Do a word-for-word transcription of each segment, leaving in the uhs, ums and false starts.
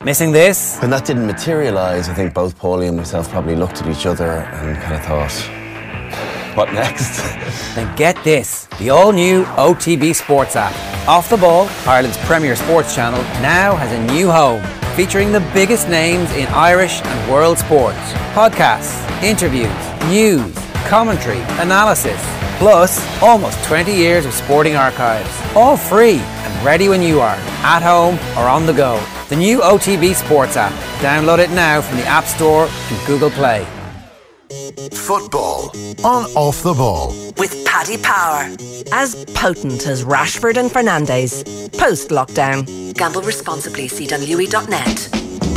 Missing this? When that didn't materialise, I think both Paulie and myself probably looked at each other and kind of thought, what next? Then get this, the all-new O T B Sports app. Off the Ball, Ireland's premier sports channel, now has a new home, featuring the biggest names in Irish and world sports. Podcasts, interviews, news, commentary, analysis, plus almost twenty years of sporting archives. All free and ready when you are, at home or on the go. The new O T B Sports app. Download it now from the App Store and Google Play. Football on Off the Ball with Paddy Power. As potent as Rashford and Fernandes. Post-lockdown. Gamble responsibly. C W E dot net.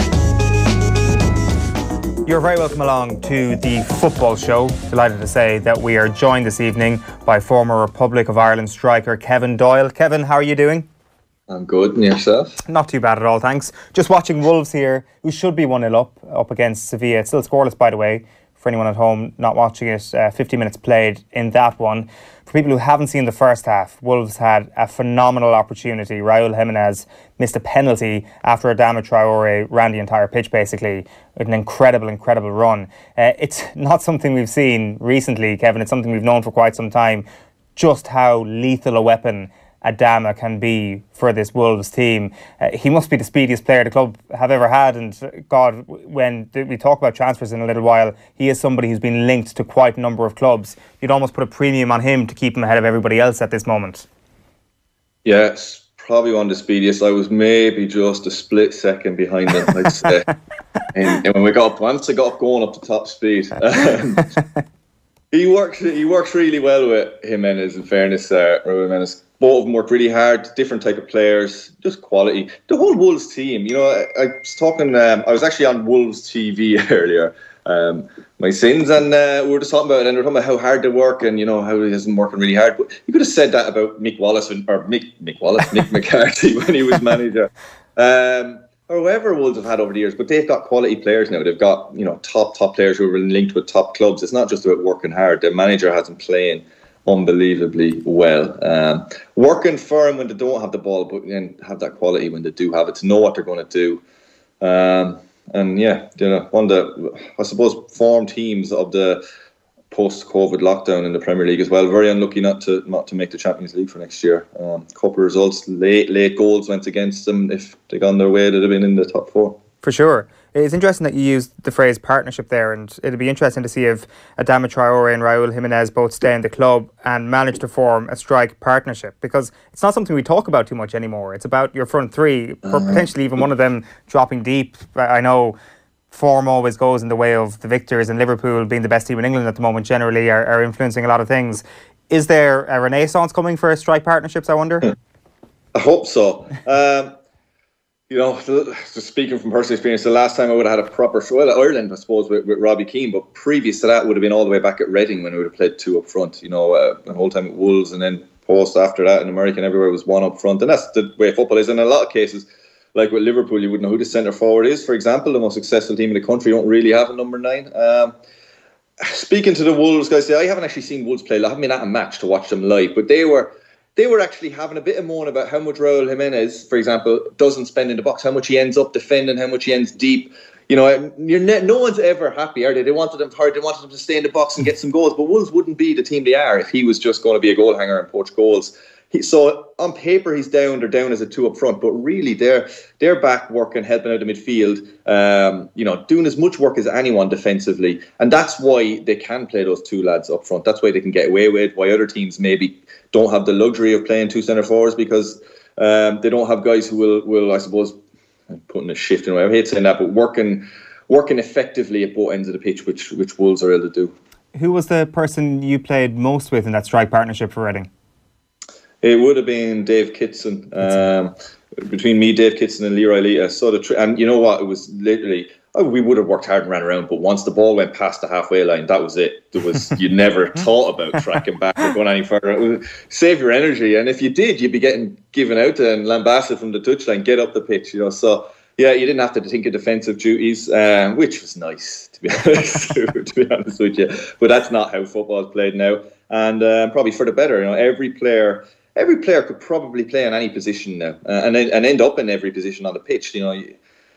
You're very welcome along to the football show. Delighted to say that we are joined this evening by former Republic of Ireland striker Kevin Doyle. Kevin, how are you doing? I'm good, and yourself? Not too bad at all, thanks. Just watching Wolves here, who should be one nil up, up against Sevilla. It's still scoreless, by the way, for anyone at home not watching it. Uh, fifty minutes played in that one. For people who haven't seen the first half, Wolves had a phenomenal opportunity. Raúl Jiménez missed a penalty after Adama Traoré ran the entire pitch, basically. An incredible, incredible run. Uh, it's not something we've seen recently, Kevin. It's something we've known for quite some time, just how lethal a weapon Adama can be for this Wolves team. Uh, he must be the speediest player the club have ever had, and God, when we talk about transfers in a little while, he is somebody who's been linked to quite a number of clubs. You'd almost put a premium on him to keep him ahead of everybody else at this moment. Yeah, it's probably one of the speediest. I was maybe just a split second behind him, I'd say. and, and when we got up, once I got up going up to top speed, um, he works. He works really well with Jimenez. In fairness, uh, Raúl Jiménez. Both of them work really hard, different type of players, just quality. The whole Wolves team, you know, I, I was talking, um, I was actually on Wolves T V earlier, um, my sins, and uh, we were just talking about it, and we were talking about how hard they work and, you know, how he isn't working really hard. But you could have said that about Mick Wallace, when, or Mick, Mick Wallace, Mick McCarthy when he was manager. Um, or whoever Wolves have had over the years, but they've got quality players now. They've got, you know, top, top players who are linked with top clubs. It's not just about working hard. Their manager has them playing unbelievably well. Um, working for them when they don't have the ball, but then have that quality when they do have it, to know what they're going to do. Um, and yeah, you know, one of the, I suppose, form teams of the post-COVID lockdown in the Premier League as well. Very unlucky not to not to make the Champions League for next year. Um, couple of results, late late goals went against them. If they'd gone their way, they'd have been in the top four. For sure. It's interesting that you used the phrase partnership there, and it'll be interesting to see if Adama Traoré and Raúl Jiménez both stay in the club and manage to form a strike partnership, because it's not something we talk about too much anymore. It's about your front three, uh-huh. potentially even one of them dropping deep. I know form always goes in the way of the victors, and Liverpool, being the best team in England at the moment, generally are, are influencing a lot of things. Is there a renaissance coming for strike partnerships, I wonder? I hope so. Um, You know, just speaking from personal experience, the last time I would have had a proper, well, Ireland, I suppose, with, with Robbie Keane, but previous to that would have been all the way back at Reading when we would have played two up front, you know, uh, the whole time at Wolves, and then post after that in America and everywhere was one up front. And that's the way football is. And in a lot of cases, like with Liverpool, you wouldn't know who the centre forward is, for example. The most successful team in the country don't really have a number nine. Um, speaking to the Wolves guys, I haven't actually seen Wolves play. I haven't been at a match to watch them live, but they were... They were actually having a bit of moan about how much Raúl Jiménez, for example, doesn't spend in the box, how much he ends up defending, how much he ends deep. You know, you're ne- no one's ever happy, are they? They wanted him hard, they wanted him to stay in the box and get some goals, but Wolves wouldn't be the team they are if he was just going to be a goal hanger and poach goals. He, so on paper he's down, they're down as a two up front, but really they're they're back working, helping out the midfield, um, you know, doing as much work as anyone defensively, and that's why they can play those two lads up front. That's why they can get away with, why other teams maybe don't have the luxury of playing two centre forwards, because um, they don't have guys who will, will I suppose, I'm putting a shift in. I hate saying that, but working working effectively at both ends of the pitch, which which Wolves are able to do. Who was the person you played most with in that strike partnership for Reading? It would have been Dave Kitson. Um, between me, Dave Kitson, and Leroy Lee. So the tr- and you know what? It was literally, oh, we would have worked hard and ran around, but once the ball went past the halfway line, that was it. There was you never thought about tracking back or going any further. It was, save your energy, and if you did, you'd be getting given out and lambasted from the touchline. Get up the pitch, you know. So yeah, you didn't have to think of defensive duties, um, which was nice to be honest. to be honest with you, but that's not how football is played now, and um, probably for the better. You know, every player. Every player could probably play in any position now, uh, and and end up in every position on the pitch. You know, you,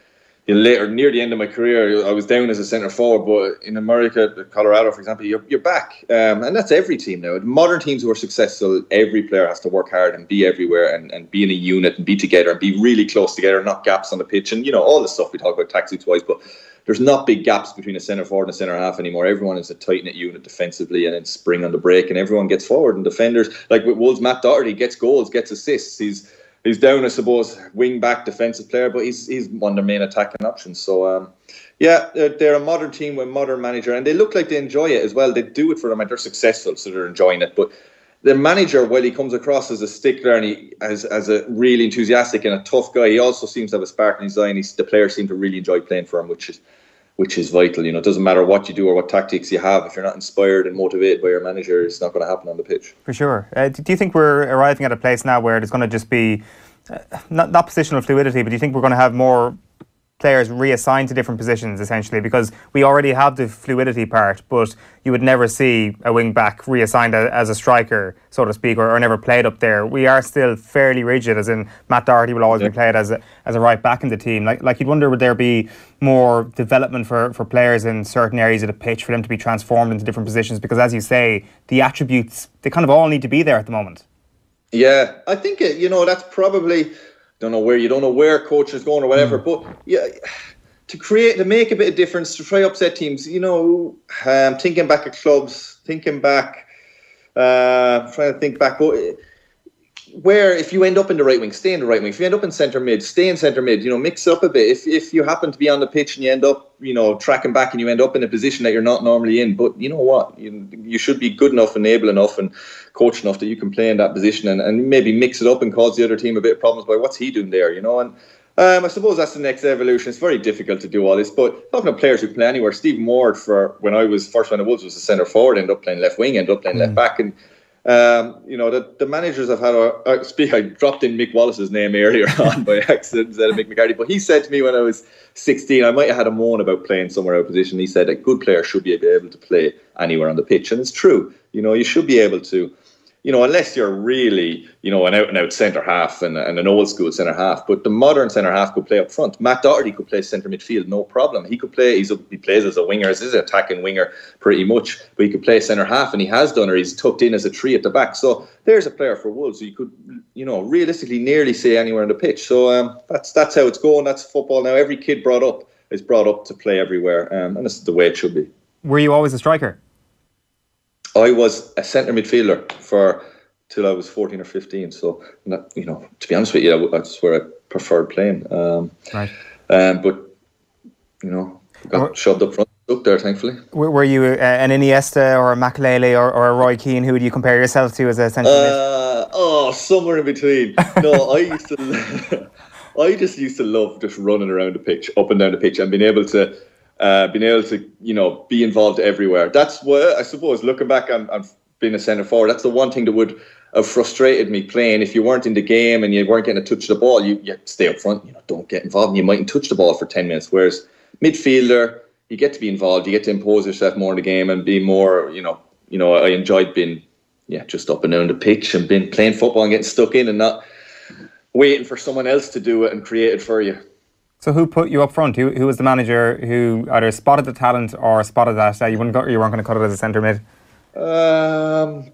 you know, later, near the end of my career, I was down as a centre forward, but in America, Colorado, for example, you're, you're back. Um, and that's every team now. Modern teams who are successful, every player has to work hard and be everywhere and, and be in a unit and be together and be really close together, not gaps on the pitch. And, you know, all the stuff we talk about tactics wise, but there's not big gaps between a centre forward and a centre half anymore. Everyone is a tight-knit unit defensively and then spring on the break, and everyone gets forward. And defenders, like with Wolves, Matt Doherty gets goals, gets assists. He's he's down, I suppose, wing-back defensive player, but he's he's one of their main attacking options. So, um, yeah, they're, they're a modern team with a modern manager, and they look like they enjoy it as well. They do it for them, and they're successful, so they're enjoying it. But the manager, while he comes across as a stickler and he as as a really enthusiastic and a tough guy, he also seems to have a spark in his eye, and he's, the players seem to really enjoy playing for him, which is which is vital. You know, it doesn't matter what you do or what tactics you have. If you're not inspired and motivated by your manager, it's not going to happen on the pitch. For sure. Uh, do you think we're arriving at a place now where there's going to just be uh, not, not positional fluidity, but do you think we're going to have more players reassigned to different positions, essentially? Because we already have the fluidity part, but you would never see a wing back reassigned as a striker, so to speak, or, or never played up there. We are still fairly rigid, as in Matt Doherty will always yeah. be played as a as a right back in the team. Like like you'd wonder, would there be more development for, for players in certain areas of the pitch for them to be transformed into different positions? Because as you say, the attributes, they kind of all need to be there at the moment. Yeah, I think it, you know, that's probably, don't know where you don't know where coach is going or whatever, mm. but yeah, to create to make a bit of difference, to try upset teams, you know, um, thinking back at clubs, thinking back, uh, trying to think back, but where if you end up in the right wing, stay in the right wing. If you end up in centre mid, stay in centre mid. You know, mix it up a bit. If if you happen to be on the pitch and you end up, you know, tracking back and you end up in a position that you're not normally in, but you know what, you you should be good enough and able enough and coach enough that you can play in that position and, and maybe mix it up and cause the other team a bit of problems by what's he doing there, you know. And um, I suppose that's the next evolution. It's very difficult to do all this, but talking of players who play anywhere, Stephen Ward, for when I was first round of Wolves, was a centre forward, ended up playing left wing, ended up playing mm. left back, and um, you know, the, the managers have had a, I speak. I dropped in Mick Wallace's name earlier on by accident instead of Mick McCarthy, but he said to me when I was sixteen, I might have had a moan about playing somewhere out of position. He said a good player should be able to play anywhere on the pitch, and it's true. You know, you should be able to. You know, unless you're really, you know, an out-and-out centre-half and, and an old-school centre-half. But the modern centre-half could play up front. Matt Doherty could play centre midfield, no problem. He could play, he's a, he plays as a winger, as an attacking winger pretty much. But he could play centre-half, and he has done, or he's tucked in as a three at the back. So there's a player for Wolves who you could, you know, realistically nearly say anywhere on the pitch. So um, that's that's how it's going. That's football now. Every kid brought up is brought up to play everywhere. Um, and this is the way it should be. Were you always a striker? I was a centre midfielder for till I was fourteen or fifteen. So, not, you know, to be honest with you, that's where I preferred playing. Um, right. Um, but, you know, got were, shoved up front, up there, thankfully. Were you uh, an Iniesta or a Makelele or, or a Roy Keane? Who would you compare yourself to as a centre mid? Uh, oh, somewhere in between. No, I used to. I just used to love just running around the pitch, up and down the pitch, and being able to. Uh, being able to, you know, be involved everywhere. That's what I suppose. Looking back on, on being a centre forward, that's the one thing that would have frustrated me playing. If you weren't in the game and you weren't getting a touch of the ball, you, you stay up front. You know, don't get involved. And you mightn't touch the ball for ten minutes. Whereas midfielder, you get to be involved. You get to impose yourself more in the game and be more. You know, you know. I enjoyed being, yeah, just up and down the pitch and being playing football and getting stuck in and not waiting for someone else to do it and create it for you. So who put you up front? Who who was the manager who either spotted the talent or spotted that uh, you wouldn't go, you weren't going to cut it as a centre mid? Um,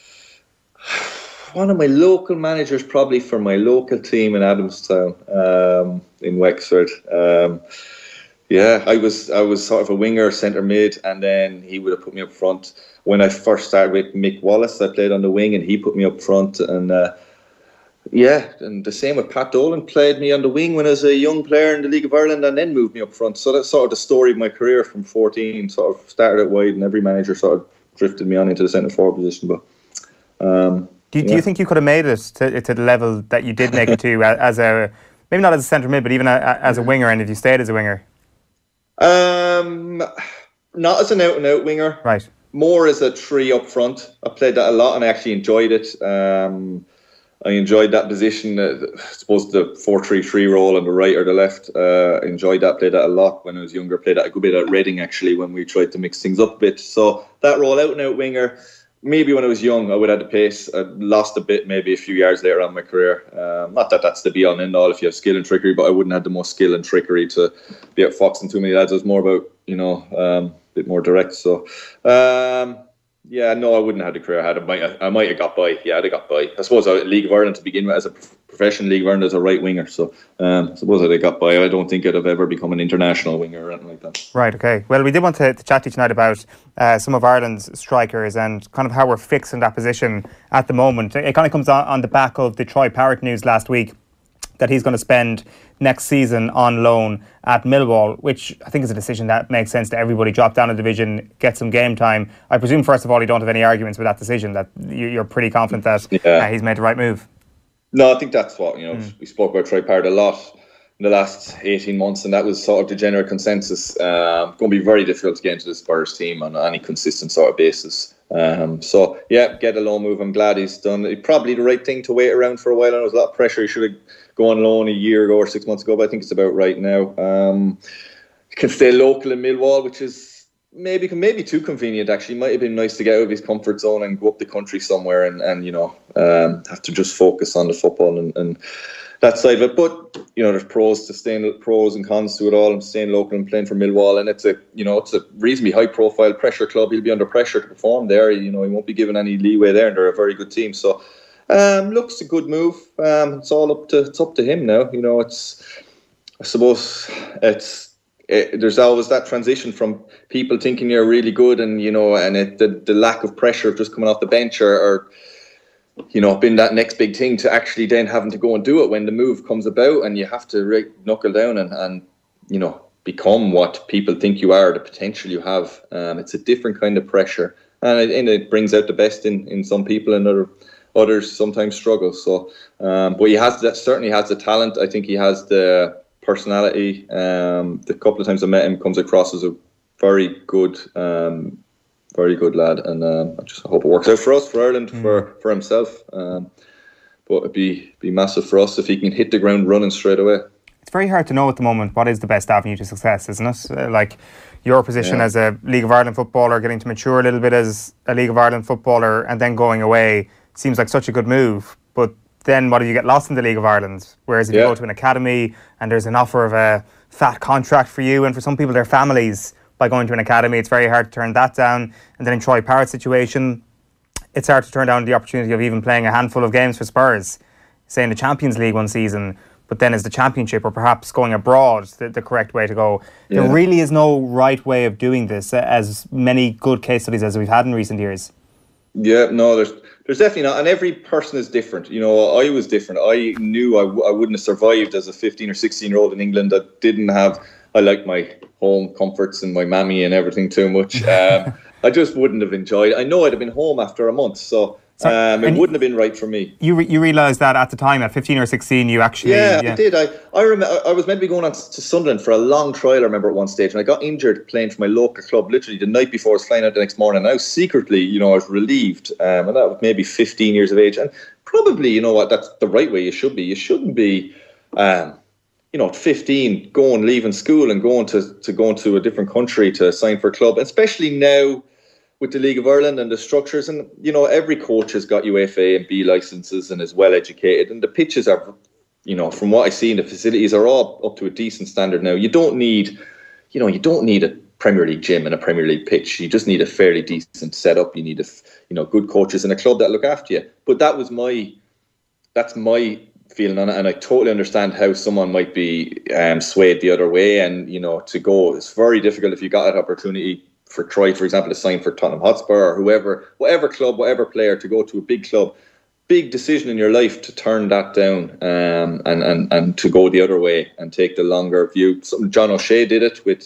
one of my local managers, probably for my local team in Adamstown, um, in Wexford. Um, yeah, I was I was sort of a winger, centre mid, and then he would have put me up front. When I first started with Mick Wallace, I played on the wing, and he put me up front, and. Uh, Yeah, and the same with Pat Dolan, played me on the wing when I was a young player in the League of Ireland and then moved me up front. So that's sort of the story of my career from fourteen, sort of started out wide and every manager sort of drifted me on into the centre forward position. But um, do, you, yeah. do you think you could have made it to, to the level that you did make it to as a, maybe not as a centre mid, but even a, as a winger, and if you stayed as a winger? Um, not as an out and out winger. Right. More as a three up front. I played that a lot and I actually enjoyed it. Um, I enjoyed that position. Uh, I suppose the four three three role on the right or the left. Uh, I enjoyed that. Played that a lot when I was younger. Played that a good bit at Reading actually when we tried to mix things up a bit. So that role, out and out winger, maybe when I was young, I would have the pace. I lost a bit, maybe a few yards later on in my career. Um, not that that's the be all and end all if you have skill and trickery, but I wouldn't have the most skill and trickery to be out foxing too many lads. It was more about, you know, um, a bit more direct. So, um, yeah, no, I wouldn't have the career I had. I might, I might have got by. Yeah, I'd have got by. I suppose I League of Ireland to begin with as a professional League of Ireland as a right winger. So um, I suppose I'd have got by. I don't think I'd have ever become an international winger or anything like that. Right, okay. Well, we did want to, to chat to you tonight about uh, some of Ireland's strikers and kind of how we're fixed in that position at the moment. It kind of comes on, on the back of the Troy Parrott news last week that he's going to spend next season on loan at Millwall, which I think is a decision that makes sense to everybody. Drop down a division, get some game time. I presume, first of all, you don't have any arguments with that decision, that you're pretty confident that yeah. uh, he's made the right move. No, I think that's what, you know, mm. we spoke about Troy Parrott a lot in the last eighteen months, and that was sort of the general consensus. Um, going to be very difficult to get into the Spurs team on any consistent sort of basis. Um, so, yeah, get a loan move. I'm glad he's done it. Probably the right thing to wait around for a while. I know there was a lot of pressure. He should have gone on loan a year ago or six months ago, but I think it's about right now. Um, he can stay local in Millwall, which is maybe maybe too convenient, actually. Might have been nice to get out of his comfort zone and go up the country somewhere and, and you know, um, have to just focus on the football and, and that side of it. But, you know, there's pros to staying, pros and cons to it all. I'm staying local and playing for Millwall, and it's a, you know, it's a reasonably high profile pressure club. He'll be under pressure to perform there. You know, he won't be given any leeway there, and they're a very good team. So, um, looks a good move. Um, it's all up to it's up to him now. You know, it's, I suppose it's, It, there's always that transition from people thinking you're really good and, you know, and it, the, the lack of pressure of just coming off the bench or, or, you know, being that next big thing to actually then having to go and do it when the move comes about and you have to re- knuckle down and, and, you know, become what people think you are, the potential you have. Um, it's a different kind of pressure, and it, and it brings out the best in, in some people, and other, others sometimes struggle. So, um, but he has that, certainly has the talent. I think he has the personality. Um, the couple of times I met him, comes across as a very good, um, very good lad, and um, I just hope it works out for us, for Ireland, mm. for for himself. Um, but it'd be be massive for us if he can hit the ground running straight away. It's very hard to know at the moment what is the best avenue to success, isn't it? Uh, like your position yeah. as a League of Ireland footballer, getting to mature a little bit as a League of Ireland footballer, and then going away seems like such a good move, but then what if you get lost in the League of Ireland? Whereas if yeah. you go to an academy and there's an offer of a fat contract for you, and for some people, their families, by going to an academy, it's very hard to turn that down. And then in Troy Parrott's situation, it's hard to turn down the opportunity of even playing a handful of games for Spurs, say in the Champions League one season, but then is the Championship or perhaps going abroad the, the correct way to go? Yeah. There really is no right way of doing this, as many good case studies as we've had in recent years. Yeah, no, there's there's definitely not, and every person is different. You know, I was different. I knew I, w- I wouldn't have survived as a fifteen or sixteen year old in England that didn't have, I liked my home comforts and my mammy and everything too much. Um, I just wouldn't have enjoyed. I know I'd have been home after a month, so um, it wouldn't have been right for me. You re- you realised that at the time, at fifteen or sixteen, you actually... Yeah, yeah. I did. I, I remember I was meant to be going on to Sunderland for a long trial, I remember at one stage, and I got injured playing for my local club literally the night before I was flying out the next morning. And I was secretly, you know, I was relieved, um, and that was maybe fifteen years of age. And probably, you know what, that's the right way you should be. You shouldn't be... Um, you know, at fifteen, going, leaving school and going to, to going to a different country to sign for a club, especially now with the League of Ireland and the structures. And, you know, every coach has got U F A and B licenses and is well educated. And the pitches are, you know, from what I see in the facilities, are all up to a decent standard now. You don't need, you know, you don't need a Premier League gym and a Premier League pitch. You just need a fairly decent setup. You need, a, you know, good coaches and a club that look after you. But that was my, that's my feeling on it, and I totally understand how someone might be um, swayed the other way. And, you know, to go, it's very difficult if you got that opportunity for Troy, for example, to sign for Tottenham Hotspur or whoever, whatever club, whatever player, to go to a big club. Big decision in your life to turn that down um, and, and, and to go the other way and take the longer view. Something John O'Shea did it with,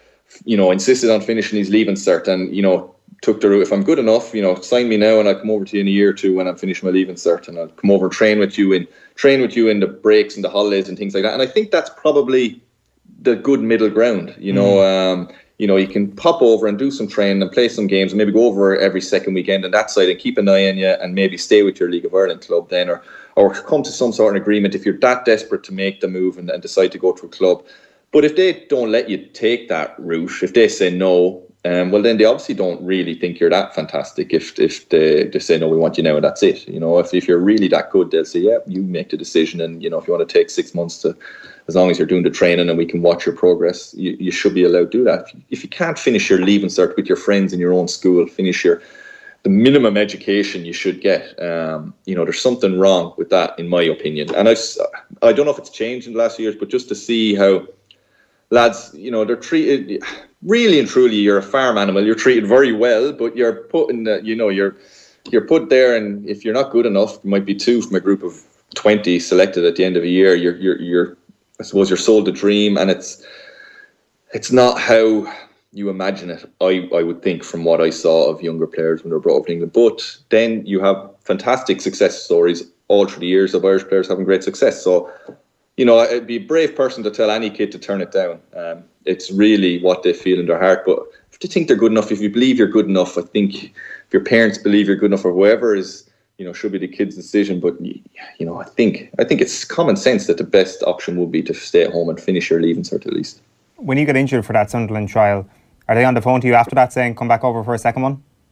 you know, insisted on finishing his leaving cert and, you know, took the route, if I'm good enough, you know, sign me now and I'll come over to you in a year or two when I'm finished my leaving cert, and I'll come over and train with you in train with you in the breaks and the holidays and things like that. And I think that's probably the good middle ground. You know, mm. um, you know, you can pop over and do some training and play some games and maybe go over every second weekend on that side and keep an eye on you and maybe stay with your League of Ireland club then, or or come to some sort of agreement if you're that desperate to make the move and, and decide to go to a club. But if they don't let you take that route, if they say no, um, well, then they obviously don't really think you're that fantastic if if they, they say, no, we want you now and that's it. You know, if, if you're really that good, they'll say, yeah, you make the decision. And, you know, if you want to take six months to, as long as you're doing the training and we can watch your progress, you, you should be allowed to do that. If you, if you can't finish your leaving cert with your friends in your own school, finish your the minimum education you should get, um, you know, there's something wrong with that, in my opinion. And I've, I don't know if it's changed in the last few years, but just to see how lads, you know, they're treated, really and truly, you're a farm animal. You're treated very well, but you're put in, the, you know, you're you're put there, and if you're not good enough, you might be two from a group of twenty selected at the end of a year. You're, you're, you're I suppose, you're sold a dream, and it's it's not how you imagine it. I, I would think, from what I saw of younger players when they were brought up in England. But then you have fantastic success stories all through the years of Irish players having great success. So, you know, it'd be a brave person to tell any kid to turn it down. Um, it's really what they feel in their heart. But if they think they're good enough, if you believe you're good enough, I think if your parents believe you're good enough, or whoever is, you know, should be the kid's decision. But, you know, I think I think it's common sense that the best option would be to stay at home and finish your leaving cert at least. When you get injured for that Sunderland trial, are they on the phone to you after that saying, come back over for a second one?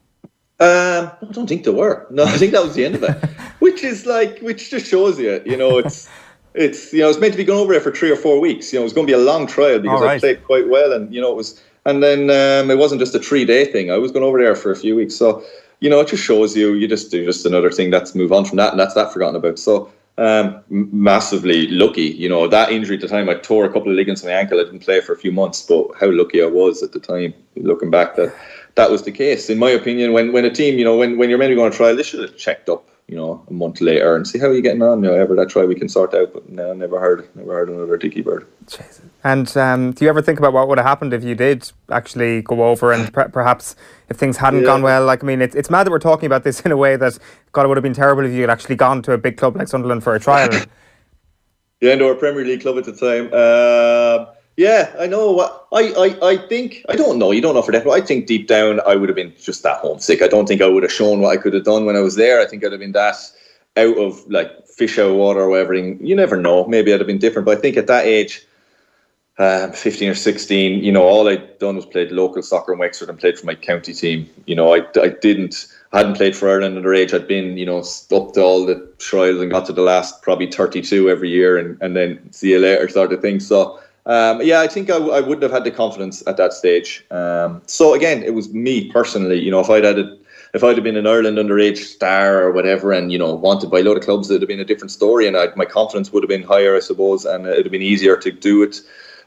Um, I don't think they were. No, I think that was the end of it. Which is like, which just shows you, you know, it's, it's, you know, it's meant to be going over there for three or four weeks. You know, it was going to be a long trial because right. I played quite well, and, you know, it was, and then um, it wasn't just a three day thing. I was going over there for a few weeks. So, you know, it just shows you, you just do just another thing that's move on from that, and that's that forgotten about. So, um, massively lucky, you know, that injury at the time, I tore a couple of ligaments in my ankle. I didn't play for a few months, but how lucky I was at the time, looking back, that that was the case. In my opinion, when, when a team, you know, when, when you're meant to go on a trial, they should have checked up, you know, a month later and see how you're getting on. You know, ever that trial we can sort out, but no, never heard, never heard another dicky bird. Jesus. And um, do you ever think about what would have happened if you did actually go over, and per- perhaps if things hadn't yeah. gone well? Like, I mean, it's it's mad that we're talking about this in a way that, God, it would have been terrible if you had actually gone to a big club like Sunderland for a trial. Yeah, no, a Premier League club at the time. Uh, yeah, I know. I, I, I think, I don't know, you don't know for definite, but I think deep down I would have been just that homesick. I don't think I would have shown what I could have done when I was there. I think I'd have been that out of, like, fish out of water or whatever. You never know. Maybe I'd have been different. But I think at that age, uh, fifteen or sixteen, you know, all I'd done was played local soccer in Wexford and played for my county team. You know, I, I didn't, I hadn't played for Ireland underage. I'd been, you know, up to all the trials and got to the last probably thirty-two every year, and, and then see you later sort of thing. So, um, yeah, I think I, I wouldn't have had the confidence at that stage. Um, so again, it was me personally, you know, if I'd had a, if I'd have been an Ireland underage star or whatever, and, you know, wanted by a load of clubs, it'd have been a different story, and I'd, my confidence would have been higher, I suppose, and it'd have been easier to do it.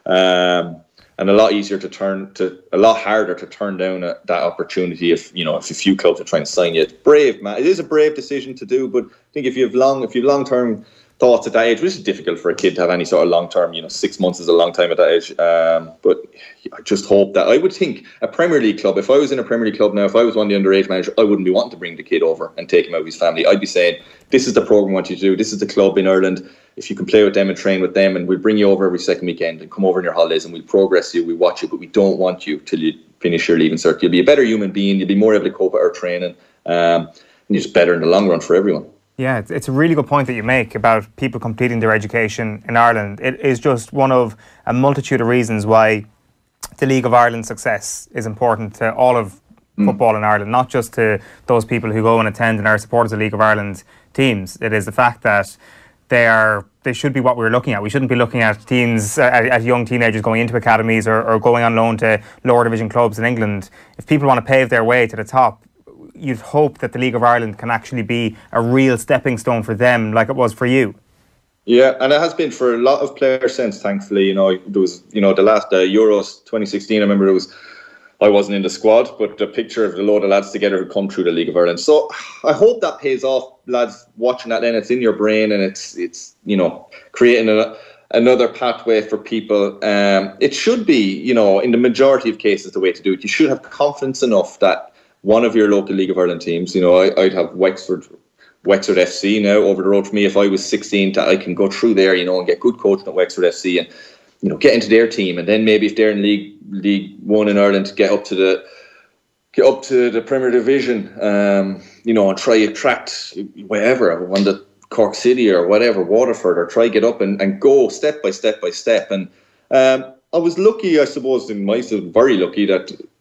Um, and a lot easier to turn to, a lot harder to turn down a, that opportunity if, you know, if a few clubs are trying to sign you. It's brave, man. It is a brave decision to do, but I think if you have long, if you have long-term thoughts at that age, which is difficult for a kid to have any sort of long-term, you know, six months is a long time at that age. Um, but I just hope that, I would think a Premier League club, if I was in a Premier League club now, if I was one of the underage managers, I wouldn't be wanting to bring the kid over and take him out of his family. I'd be saying, this is the programme I want you to do. This is the club in Ireland. If you can play with them and train with them, and we'll bring you over every second weekend and come over in your holidays, and we'll progress you, we watch you, but we don't want you till you finish your leaving cert. You'll be a better human being. You'll be more able to cope with our training. Um, and you're just better in the long run for everyone. Yeah, it's, it's a really good point that you make about people completing their education in Ireland. It is just one of a multitude of reasons why the League of Ireland's success is important to all of mm. football in Ireland, not just to those people who go and attend and are supporters of League of Ireland teams. It is the fact that they are they should be what we're looking at. We shouldn't be looking at teams, uh, at, at young teenagers going into academies or, or going on loan to lower division clubs in England. If people want to pave their way to the top, you'd hope that the League of Ireland can actually be a real stepping stone for them, like it was for you. Yeah, and it has been for a lot of players since, thankfully. You know, there was, you know, the last uh, Euros twenty sixteen, I remember it was, I wasn't in the squad, but the picture of the load of lads together who come through the League of Ireland. So I hope that pays off, lads, watching that then. It's in your brain, and it's, it's you know, creating a, another pathway for people. Um, it should be, you know, in the majority of cases, the way to do it. You should have confidence enough that one of your local League of Ireland teams, you know, I, I'd have Wexford Wexford F C now over the road for me. If I was sixteen, I can go through there, you know, and get good coaching at Wexford F C and, you know, get into their team. And then maybe if they're in League League One in Ireland, to get up to the get up to the Premier Division, um, you know, and try attract wherever, on the Cork City or whatever, Waterford, or try get up and, and go step by step by step. And um, I was lucky, I suppose, in my very lucky that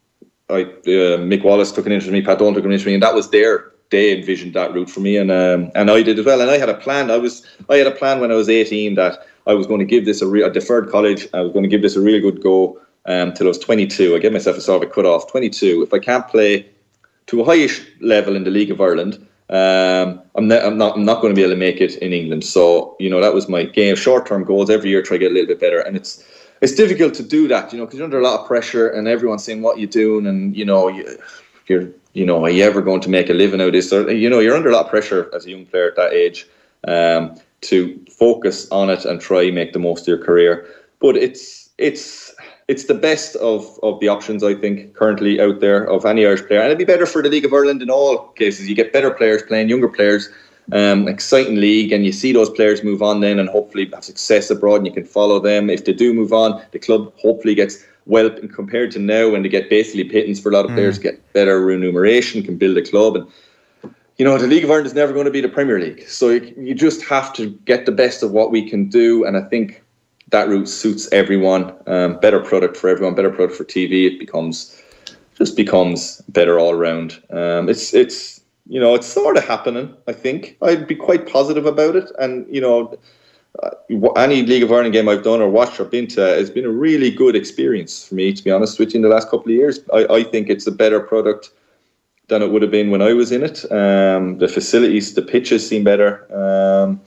I uh, Mick Wallace took an interest in me, Pat Dolan took an interest in me, and that was their. They envisioned that route for me, and um, and I did as well. And I had a plan. I was I had a plan when I was eighteen that I was going to give this a real. I deferred college. I was going to give this a really good go um, till I was twenty-two. I gave myself a sort of a cut off. twenty-two. If I can't play to a highish level in the League of Ireland, um, I'm not. I'm not. I'm not going to be able to make it in England. So you know that was my game. Short term goals every year. Try to get a little bit better, and it's it's difficult to do that. You know, because you're under a lot of pressure, and everyone's saying what you're doing, and you know you, you're. You know, are you ever going to make a living out of this? Or, you know, you're under a lot of pressure as a young player at that age um, to focus on it and try make the most of your career. But it's it's it's the best of, of the options, I think, currently out there of any Irish player. And it'd be better for the League of Ireland in all cases. You get better players playing, younger players, um, exciting league, and you see those players move on then and hopefully have success abroad and you can follow them. If they do move on, the club hopefully gets... well, compared to now, when they get basically pittance for a lot of players, mm. get better remuneration, can build a club. And, you know, the League of Ireland is never going to be the Premier League. So you, you just have to get the best of what we can do. And I think that route suits everyone. Um, better product for everyone, better product for T V. It becomes, just becomes better all around. Um, it's, it's, you know, it's sort of happening, I think. I'd be quite positive about it. And, you know, Uh, any League of Ireland game I've done or watched or been to has been a really good experience for me, to be honest with you, in the last couple of years. I, I think it's a better product than it would have been when I was in it. Um, the facilities, the pitches seem better. Um,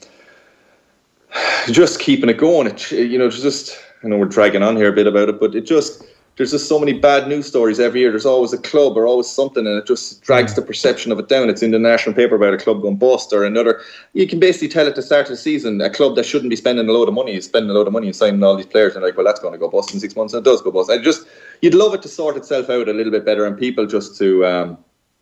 just keeping it going. It, you know, just, I know we're dragging on here a bit about it, but it just, there's just so many bad news stories every year. There's always a club or always something, and it just drags the perception of it down. It's in the national paper about a club going bust or another. You can basically tell at the start of the season, a club that shouldn't be spending a load of money is spending a load of money and signing all these players, and like, well, that's going to go bust in six months, and it does go bust. I just, you'd love it to sort itself out a little bit better, and people just to um,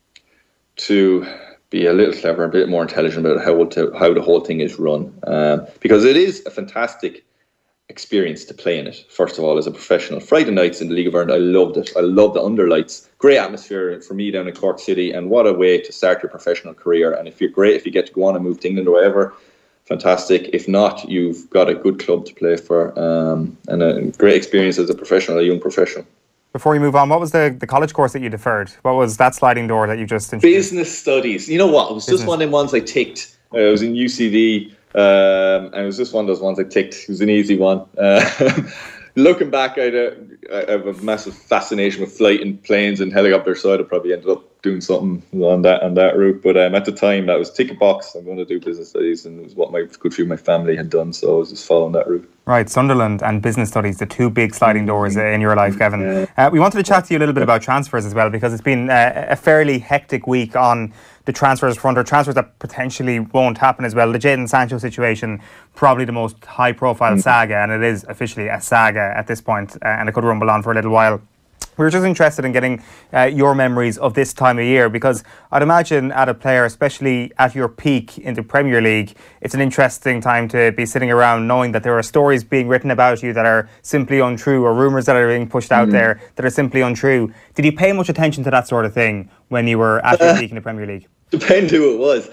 to be a little clever, a bit more intelligent about how to, how the whole thing is run, um, because it is a fantastic experience to play in it. First of all, as a professional, Friday nights in the League of Ireland, I loved it. I loved the underlights. Great atmosphere for me down in Cork City, and what a way to start your professional career. And if you're great, if you get to go on and move to England or wherever, fantastic. If not, you've got a good club to play for, um, and a great experience as a professional, a young professional. Before you move on, what was the, the college course that you deferred? What was that sliding door that you just introduced? Business studies. You know what? It was Business. Just one of them ones I ticked. Uh, I was in U C D. Um, and it was just one of those ones I ticked. It was an easy one. Uh, looking back, I had a, I have a massive fascination with flight and planes and helicopters, so I'd have probably ended up doing something on that on that route. But um, at the time, that was tick a box. I'm going to do business studies, and it was what my good few of my family had done, so I was just following that route. Right, Sunderland and business studies, the two big sliding doors in your life, Kevin. Uh, we wanted to chat to you a little bit about transfers as well, because it's been uh, a fairly hectic week on the transfers front, or transfers that potentially won't happen as well. The Jadon Sancho situation, probably the most high-profile mm-hmm. saga, and it is officially a saga at this point, uh, and it could rumble on for a little while. We were just interested in getting uh, your memories of this time of year, because I'd imagine at a player, especially at your peak in the Premier League, it's an interesting time to be sitting around knowing that there are stories being written about you that are simply untrue, or rumours that are being pushed out mm. there that are simply untrue. Did you pay much attention to that sort of thing when you were at your peak in the Premier League? Depend who it was.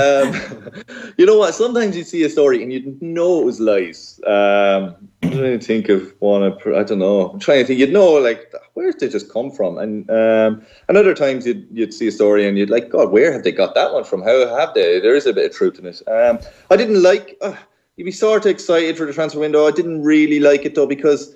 Um, you know what? Sometimes you see a story and you know it was lies. Um, I'm trying to think of one. I don't know. I'm trying to think. You'd know, like, where did they just come from? And um, and other times you'd you'd see a story and you'd like, God, where have they got that one from? How have they? There is a bit of truth in it. Um, I didn't like. Uh, you'd be sort of excited for the transfer window. I didn't really like it though, because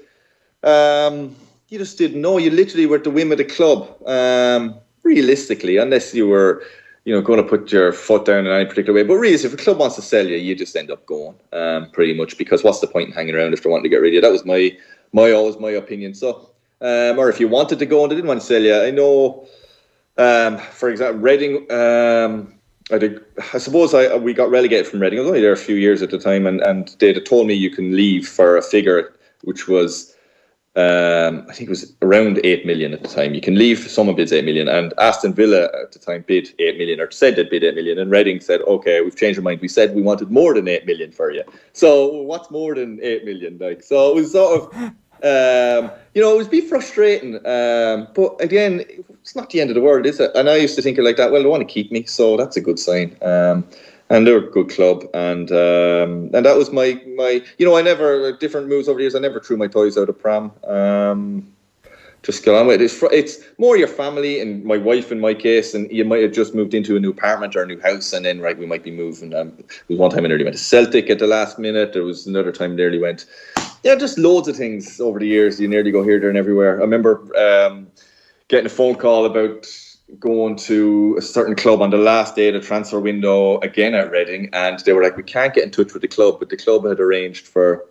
um, you just didn't know. You literally were at the whim of the club. Um, realistically, unless you were, you know, going to put your foot down in any particular way. But really, if a club wants to sell you, you just end up going, um, pretty much, because what's the point in hanging around if they're wanting to get rid of you? That was my, my always my opinion. So, um, or if you wanted to go and they didn't want to sell you, I know, um, for example, Reading, um, I think, I suppose I we got relegated from Reading. I was only there a few years at the time, and, and they had told me you can leave for a figure which was, Um, I think it was around eight million at the time. You can leave, someone bids eight million, and Aston Villa at the time bid eight million, or said they'd bid eight million, and Reading said, okay, we've changed our mind. We said we wanted more than eight million for you. So what's more than eight million? Like, so it was sort of, um, you know, it was be frustrating. Um, but again, it's not the end of the world, is it? And I used to think it like that. Well, they want to keep me, so that's a good sign. Um, And they're a good club, and um, and that was my, my you know, I never, different moves over the years, I never threw my toys out of pram. Um, just get on with it. It's, it's more your family, and my wife in my case, and you might have just moved into a new apartment or a new house, and then right we might be moving. Um, there was one time I nearly went to Celtic at the last minute. There was another time I nearly went. Yeah, just loads of things over the years. You nearly go here, there, and everywhere. I remember um, getting a phone call about going to a certain club on the last day of the transfer window again at Reading, and they were like, we can't get in touch with the club, but the club had arranged for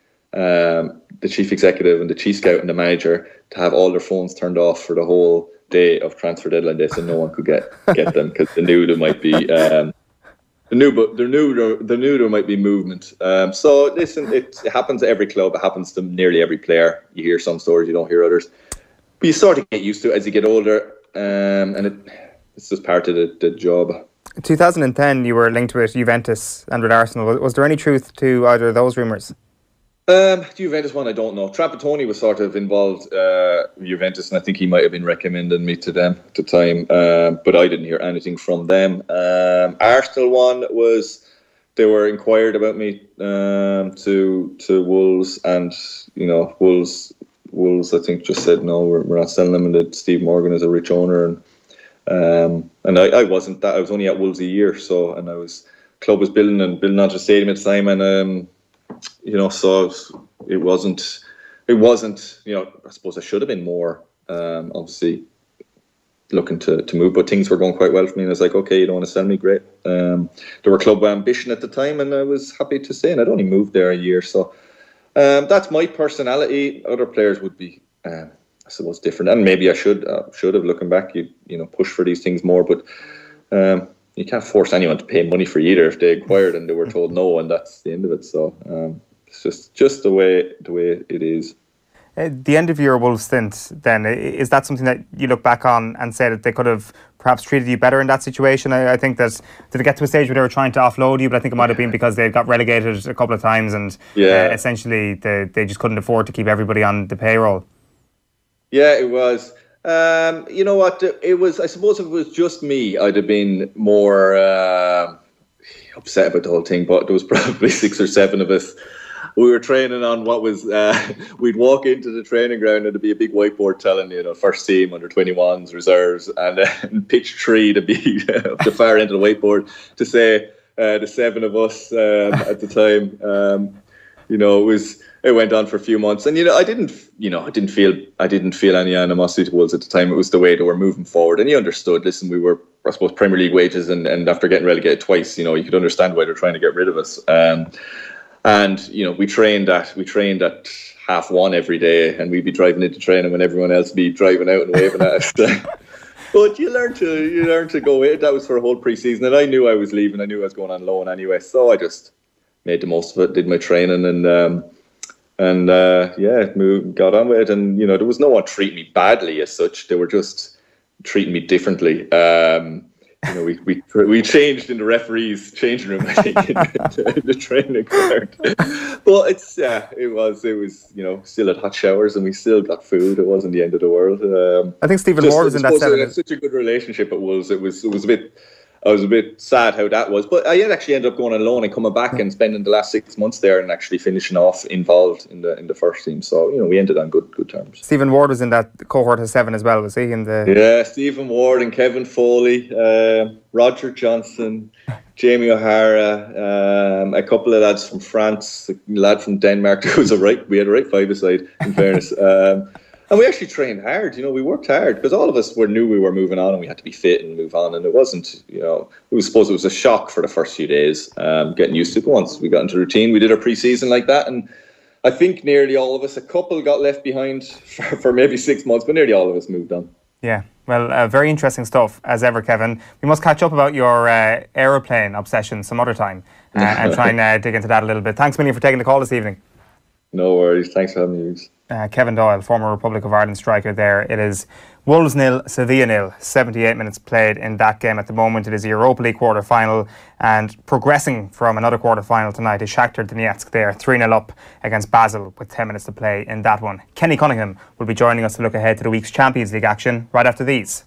um, the chief executive and the chief scout and the manager to have all their phones turned off for the whole day of transfer deadline day, so no one could get get them because they knew there might be um, they knew but they knew there, they knew there might be movement. Um, so listen, it, it happens at every club. It happens to nearly every player. You hear some stories, you don't hear others, but you sort of get used to it as you get older. Um, and it, it's just part of the, the job. In two thousand ten, you were linked with Juventus and with Arsenal. Was there any truth to either of those rumours? Um, the Juventus one, I don't know. Trapattoni was sort of involved uh, with Juventus, and I think he might have been recommending me to them at the time. Um, but I didn't hear anything from them. Um, Arsenal one was they were inquired about me um, to to Wolves, and you know Wolves. Wolves, I think, just said no, we're, we're not selling them, and that Steve Morgan is a rich owner, and um, and I, I wasn't that. I was only at Wolves a year, so and I was club was building and building onto the stadium at the time, and um, you know, so it wasn't, it wasn't, you know, I suppose I should have been more, um, obviously looking to, to move, but things were going quite well for me, and I was like, okay, you don't want to sell me, great. Um, there were club ambition at the time, and I was happy to stay, and I'd only moved there a year, so. Um, that's my personality. Other players would be, uh, I suppose, different, and maybe I should uh, should have. Looking back, you you know, push for these things more. But um, you can't force anyone to pay money for you either if they inquired and they were told no, and that's the end of it. So um, it's just just the way the way it is. At the end of your Wolves stint, then, is that something that you look back on and say that they could have perhaps treated you better in that situation? I, I think that, did it get to a stage where they were trying to offload you? But I think it might have been because they got relegated a couple of times, and yeah. uh, essentially they, they just couldn't afford to keep everybody on the payroll. Yeah, it was. Um, you know what? It was. I suppose if it was just me, I'd have been more uh, upset about the whole thing. But there was probably six or seven of us. We were training on what was, uh, we'd walk into the training ground and there'd be a big whiteboard telling, you know, first team, under twenty-ones, reserves, and uh, pitch three to be up the far end of the whiteboard to say uh, the seven of us um, at the time. Um, you know, it was, it went on for a few months, and you know, I didn't, you know, I didn't feel, I didn't feel any animosity to Wolves at the time. It was the way they were moving forward, and you understood. Listen, we were, I suppose, Premier League wages, and, and after getting relegated twice, you know, you could understand why they're trying to get rid of us. Um, And you know, we trained at we trained at half one every day, and we'd be driving into training when everyone else would be driving out and waving at us. But you learn to you learn to go with it. That was for a whole pre-season, and I knew I was leaving. I knew I was going on loan anyway, so I just made the most of it. Did my training, and um, and uh, yeah, moved, got on with it. And you know, there was no one treating me badly as such. They were just treating me differently. Um, You know, we we we changed in the referee's changing room, I think, in the, in the training ground. But it's yeah, it was it was you know still had hot showers, and we still got food. It wasn't the end of the world. Um, I think Stephen Ward was in that seven. It's such a good relationship at Wolves. It was it was a bit. I was a bit sad how that was, but I actually ended up going on loan and coming back and spending the last six months there and actually finishing off involved in the in the first team. So you know we ended on good good terms. Stephen Ward was in that cohort of seven as well, was he? In the yeah, Stephen Ward and Kevin Foley, uh, Roger Johnson, Jamie O'Hara, um, a couple of lads from France, a lad from Denmark. It was a right. We had a right five-a-side, in fairness. Um, And we actually trained hard, you know, we worked hard because all of us were knew we were moving on and we had to be fit and move on. And it wasn't, you know, we suppose it was a shock for the first few days, um, getting used to it. Once we got into routine, we did our pre-season like that. And I think nearly all of us, a couple got left behind for, for maybe six months, but nearly all of us moved on. Yeah, well, uh, very interesting stuff as ever, Kevin. We must catch up about your uh, aeroplane obsession some other time uh, and try and uh, dig into that a little bit. Thanks, million, for taking the call this evening. No worries. Thanks for having me. Uh, Kevin Doyle, former Republic of Ireland striker there. It is Wolves nil, Sevilla nil. seventy-eight minutes played in that game at the moment. It is a Europa League quarter-final, and progressing from another quarter-final tonight is Shakhtar Donetsk there, three nil up against Basel with ten minutes to play in that one. Kenny Cunningham will be joining us to look ahead to the week's Champions League action right after these.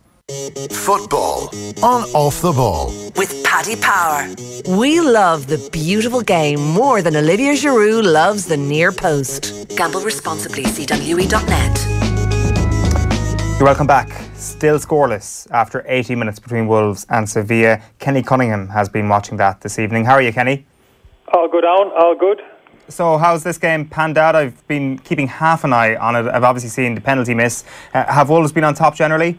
Football on Off the Ball with Paddy Power. We love the beautiful game more than Olivier Giroud loves the near post. Gamble responsibly. C W E dot net. Welcome back. Still scoreless after eighty minutes between Wolves and Sevilla. Kenny Cunningham has been watching that this evening. How are you, Kenny? All good, Owen. All good. So how's this game panned out? I've been keeping half an eye on it. I've obviously seen the penalty miss. Uh, have Wolves been on top generally?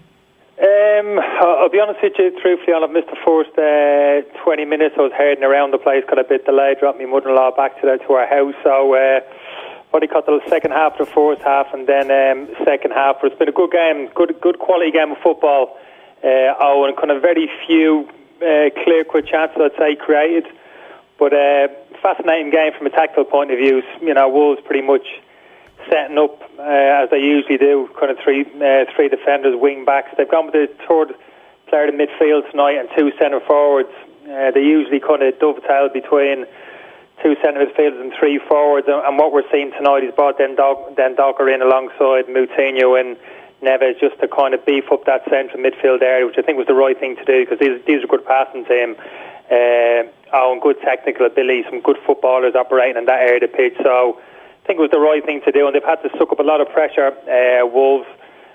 Um, I'll be honest with you, truthfully, I've missed the first uh, twenty minutes. I was herding around the place, got a bit delayed, dropped my mother-in-law back to, the, to our house. So uh, only caught the second half of the first half and then um, second half. But it's been a good game, good good quality game of football. Uh, oh, and kind of very few uh, clear-cut chances, I'd say, created. But uh, fascinating game from a tactical point of view. You know, Wolves pretty much setting up uh, as they usually do, kind of three uh, three defenders, wing backs. They've gone with the third player in midfield tonight and two centre forwards. Uh, they usually kind of dovetail between two centre midfielders and three forwards. And, and what we're seeing tonight is brought Den Docker in alongside Moutinho and Neves just to kind of beef up that central midfield area, which I think was the right thing to do because these these are good passing team. Uh, oh, and good technical ability, some good footballers operating in that area of the pitch. So I think it was the right thing to do, and they've had to suck up a lot of pressure. Uh, Wolves,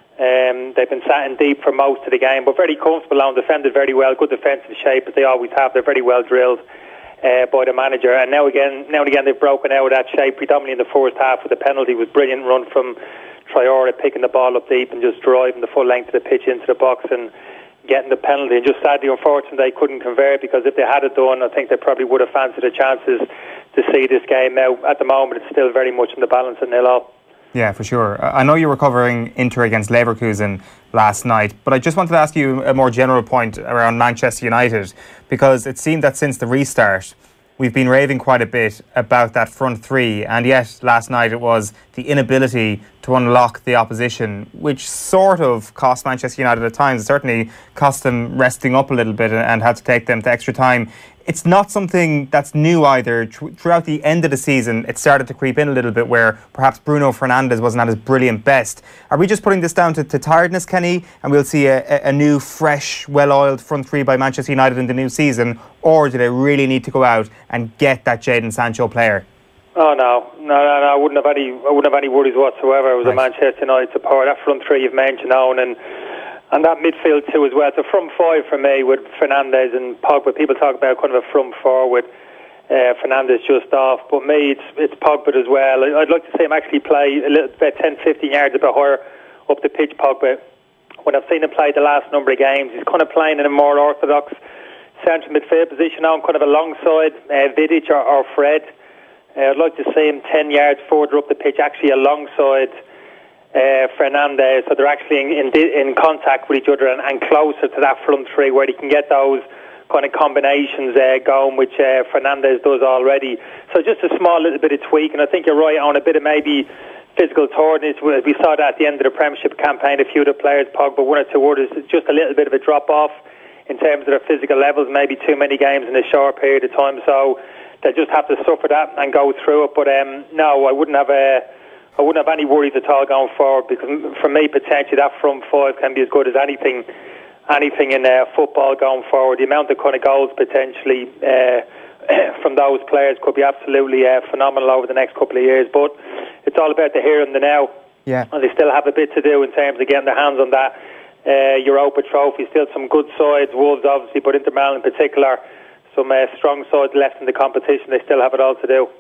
um, they've been sat in deep for most of the game, but very comfortable and defended very well. Good defensive shape, as they always have. They're very well drilled uh, by the manager, and now again, now and again, they've broken out of that shape. Predominantly in the first half, with the penalty was brilliant run from Traore, picking the ball up deep and just driving the full length of the pitch into the box and getting the penalty. And just sadly, unfortunately, they couldn't convert, because if they had it done, I think they probably would have fancied the chances to see this game out. At the moment, it's still very much in the balance at nil all. Yeah, for sure. I know you were covering Inter against Leverkusen last night, but I just wanted to ask you a more general point around Manchester United, because it seemed that since the restart, we've been raving quite a bit about that front three, and yet last night it was the inability to unlock the opposition, which sort of cost Manchester United at times. It certainly cost them resting up a little bit and had to take them to extra time. It's not something that's new either. Throughout the end of the season, it started to creep in a little bit, where perhaps Bruno Fernandes wasn't at his brilliant best. Are we just putting this down to, to tiredness, Kenny, and we'll see a, a new, fresh, well-oiled front three by Manchester United in the new season, or do they really need to go out and get that Jadon Sancho player? Oh no, no, no, no! I wouldn't have any. I wouldn't have any worries whatsoever. It was right. A Manchester United support. That front three you've mentioned, Owen, and and that midfield too as well. So front five for me with Fernandes and Pogba. People talk about kind of a front forward. Uh, Fernandes just off, but me, it's it's Pogba as well. I'd like to see him actually play a little bit, ten, fifteen yards a bit higher up the pitch. Pogba. When I've seen him play the last number of games, he's kind of playing in a more orthodox central midfield position now, kind of alongside uh, Vidic or, or Fred. Uh, I'd like to see him ten yards further up the pitch, actually alongside uh, Fernandes, so they're actually in, in, in contact with each other and, and closer to that front three, where they can get those kind of combinations uh, going, which uh, Fernandes does already. So just a small little bit of tweak, and I think you're right on a bit of maybe physical tiredness. We saw that at the end of the Premiership campaign, a few of the players, Pogba, one or two others, just a little bit of a drop-off in terms of their physical levels, maybe too many games in a short period of time. So they just have to suffer that and go through it. But um, no, I wouldn't have a, I wouldn't have any worries at all going forward, because for me, potentially that front five can be as good as anything, anything in uh, football going forward. The amount of kind of goals potentially uh, from those players could be absolutely uh, phenomenal over the next couple of years. But it's all about the here and the now. Yeah, and they still have a bit to do in terms of getting their hands on that uh, Europa Trophy. Still some good sides, Wolves obviously, but Inter Milan in particular. Some uh, strong sides left in the competition. They still have it all to do.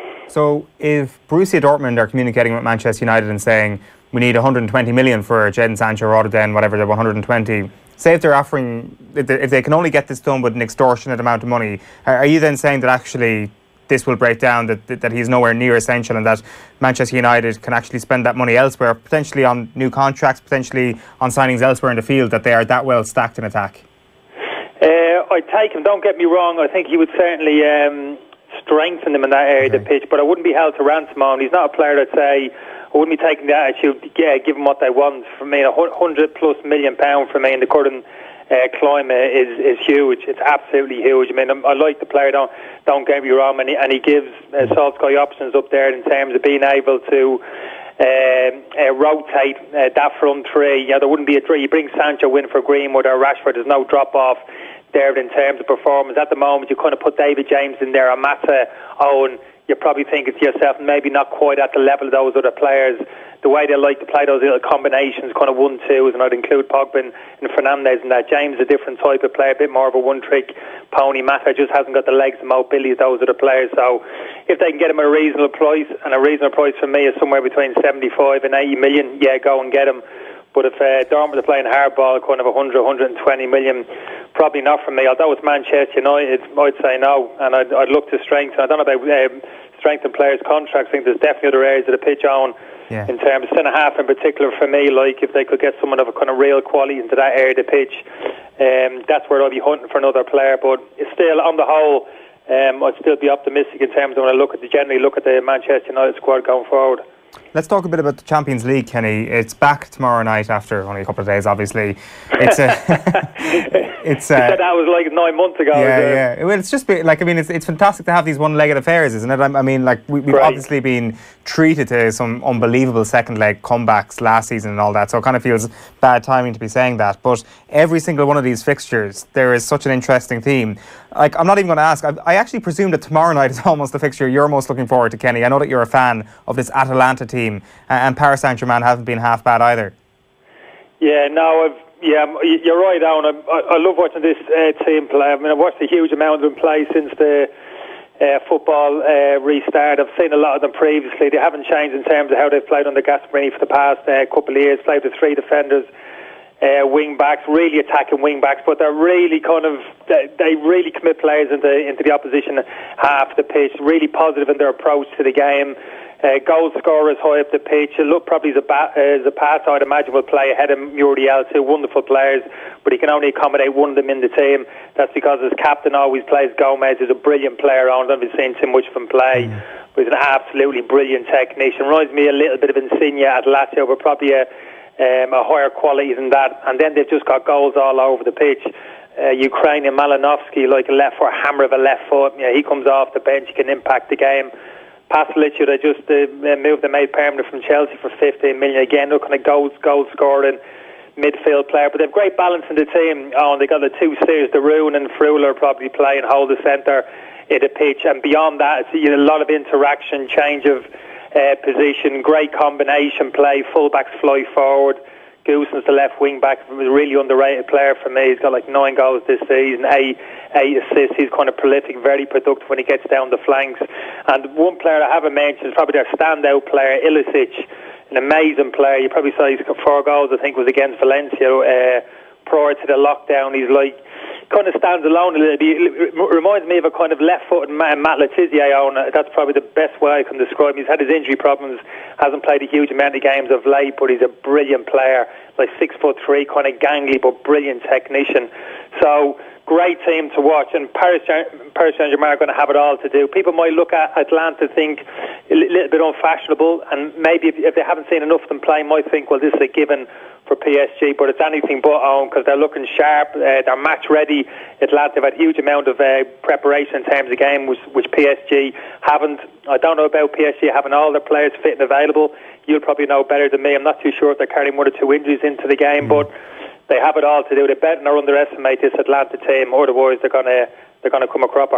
So if Borussia Dortmund are communicating with Manchester United and saying we need one hundred twenty million for Jadon Sancho rather than whatever they're one hundred twenty, say if they're offering, if they can only get this done with an extortionate amount of money, are you then saying that actually this will break down, that that he's nowhere near essential, and that Manchester United can actually spend that money elsewhere, potentially on new contracts, potentially on signings elsewhere in the field, that they are that well stacked in attack? Uh, I'd take him, don't get me wrong. I think he would certainly um, strengthen them in that area okay. of the pitch, but I wouldn't be held to ransom on. He's not a player that say, I wouldn't be taking the attitude, yeah, give them what they want. For me, a hundred plus million pound for me in the current uh, climate is, is huge. It's absolutely huge. I mean, I like the player, don't, don't get me wrong, and he, and he gives uh, Solskjaer options up there in terms of being able to Uh, uh, rotate uh, that front three. Yeah, there wouldn't be a three. You bring Sancho in for Greenwood or Rashford, there's no drop off there in terms of performance. At the moment, you kind of put David James in there, and Mata, Owen, you're probably thinking to yourself, maybe not quite at the level of those other players. The way they like to play those little combinations, kind of one-twos, and I'd include Pogba and, and Fernandes in that. James is a different type of player, a bit more of a one-trick pony. Mata just hasn't got the legs and mobility of those other players. So if they can get him at a reasonable price, and a reasonable price for me is somewhere between seventy-five and eighty million, yeah, go and get him. But if uh, Dortmund are playing hardball, kind of one hundred, one hundred twenty million, probably not for me. Although it's Manchester United, I'd say no, and I'd, I'd look to strengthen. I don't know about um, strengthen players' contracts. I think there's definitely other areas of the pitch on. Yeah. In terms of centre half in particular, for me, like if they could get someone of a kind of real quality into that area of the pitch, um, that's where I'll be hunting for another player. But it's still, on the whole, um, I'd still be optimistic in terms of when I look at the generally look at the Manchester United squad going forward. Let's talk a bit about the Champions League, Kenny. It's back tomorrow night after only a couple of days, obviously. It's a, it's a, you said that was like nine months ago. Yeah, yeah. Well, it's just been, like, I mean, it's it's fantastic to have these one-legged affairs, isn't it? I, I mean, like, we, we've right. obviously been treated to some unbelievable second-leg comebacks last season and all that, so it kind of feels bad timing to be saying that. But every single one of these fixtures, there is such an interesting theme. Like, I'm not even going to ask. I, I actually presume that tomorrow night is almost the fixture you're most looking forward to, Kenny. I know that you're a fan of this Atalanta team, uh, and Paris Saint-Germain haven't been half bad either. Yeah, no, I've, yeah, you're right, Alan. I, I love watching this uh, team play. I mean, I've watched a huge amount of them play since the uh, football uh, restart. I've seen a lot of them previously. They haven't changed in terms of how they've played under Gasperini for the past uh, couple of years. Played with three defenders. Uh, wing backs, really attacking wing backs, but they're really kind of they, they really commit players into into the opposition half the pitch. Really positive in their approach to the game. Uh, goal scorers high up the pitch. Look, probably Zapata, uh, Zapata, I'd imagine, will play ahead of Muriel, two wonderful players, but he can only accommodate one of them in the team. That's because his captain always plays Gomez, who's a brilliant player. I haven't seen too much of him play, mm. but he's an absolutely brilliant technician. Reminds me a little bit of Insigne at Lazio, but probably a Um, a higher quality than that, and then they've just got goals all over the pitch. Uh, Ukrainian Malinovsky, like a left foot, hammer of a left foot. Yeah, he comes off the bench, he can impact the game. Pasalic, they just uh, moved the made permanent from Chelsea for fifteen million. Again, they're kind of goals, goal scoring midfield player, but they've great balance in the team. Oh, and they got the two steers, the Rune and Freuler probably play and hold the centre in the pitch, and beyond that, it's, you know, a lot of interaction, change of Uh, position, great combination play, fullbacks fly forward. Goosen's the left wing back, a really underrated player for me. He's got like nine goals this season, eight, eight assists. He's kind of prolific, very productive when he gets down the flanks. And one player I haven't mentioned is probably their standout player, Ilicic, an amazing player. You probably saw he's got four goals, I think, was against Valencia uh, prior to the lockdown. He's like kind of stands alone a little bit. It reminds me of a kind of left-footed Matt Letizia. That's probably the best way I can describe him. He's had his injury problems, hasn't played a huge amount of games of late, but he's a brilliant player, like six foot three, kind of gangly, but brilliant technician. So great team to watch, and Paris, Paris Saint-Germain are going to have it all to do. People might look at Atlanta, think a little bit unfashionable, and maybe if, if they haven't seen enough of them play, might think, well, this is a given for P S G, but it's anything but on, because they're looking sharp, uh, they're match ready. Atlanta have had a huge amount of uh, preparation in terms of game, which, which P S G haven't. I don't know about P S G having all their players fit and available. You'll probably know better than me. I'm not too sure if they're carrying one or two injuries into the game, mm. but they have it all to do. They better not underestimate this Atlanta team, otherwise they're going to they're going to come a cropper.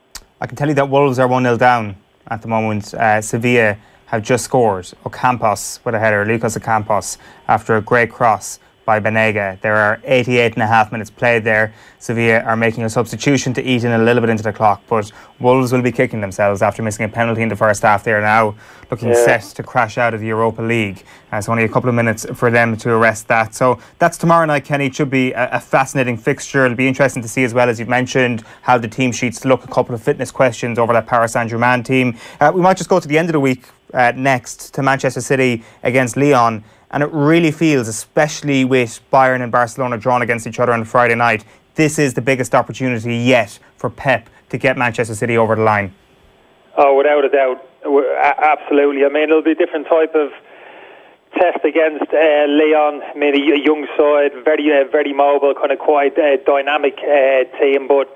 I can tell you that Wolves are one nil down at the moment. Uh, Sevilla have just scored. Ocampos with a header, Lucas Ocampos, after a great cross by Banega. There are eighty-eight and a half minutes played there. Sevilla are making a substitution to eat in a little bit into the clock, but Wolves will be kicking themselves after missing a penalty in the first half. They are now looking yeah. set to crash out of the Europa League. Uh, it's only a couple of minutes for them to arrest that. So that's tomorrow night, Kenny. It should be a, a fascinating fixture. It'll be interesting to see, as well, as you've mentioned, how the team sheets look. A couple of fitness questions over that Paris Saint-Germain team. Uh, we might just go to the end of the week uh, next to Manchester City against Lyon. And it really feels, especially with Bayern and Barcelona drawn against each other on Friday night, this is the biggest opportunity yet for Pep to get Manchester City over the line. Oh, without a doubt. Absolutely. I mean, it'll be a different type of test against uh, Lyon. I mean, a young side, very uh, very mobile, kind of quite uh, dynamic uh, team, but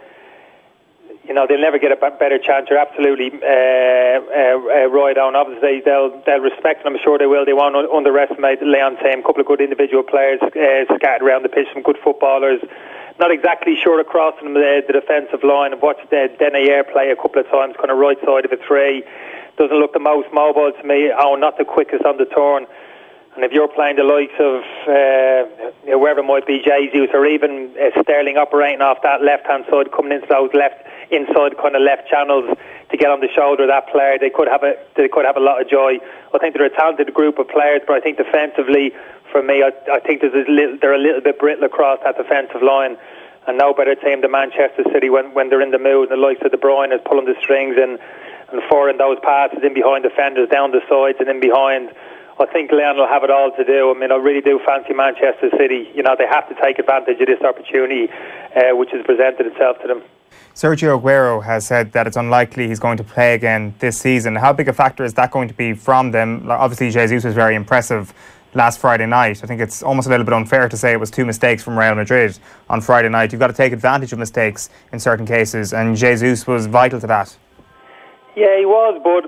you know, they'll never get a better chance. You're absolutely uh, uh, uh, right on. Obviously, they'll they'll respect, and I'm sure they will. They won't underestimate the Lyon team. A couple of good individual players uh, scattered around the pitch, some good footballers. not exactly sure of crossing the, the defensive line. I've watched uh, Denayer play a couple of times, kind of right side of a three. Doesn't look the most mobile to me. Oh, not the quickest on the turn. And if you're playing the likes of uh, you know, whoever it might be, Jesus, or even uh, Sterling operating off that left-hand side, coming into those left inside kind of left channels to get on the shoulder of that player, they could have a they could have a lot of joy. I think they're a talented group of players, but I think defensively, for me, I, I think there's a little, they're a little bit brittle across that defensive line. And no better team than Manchester City when, when they're in the mood. The likes of De Bruyne is pulling the strings and, and firing those passes in behind defenders, down the sides and in behind. I think Leon will have it all to do. I mean, I really do fancy Manchester City. You know, they have to take advantage of this opportunity uh, which has presented itself to them. Sergio Aguero has said that it's unlikely he's going to play again this season. How big a factor is that going to be from them? Obviously, Jesus was very impressive last Friday night. I think it's almost a little bit unfair to say it was two mistakes from Real Madrid on Friday night. You've got to take advantage of mistakes in certain cases, and Jesus was vital to that. Yeah, he was, but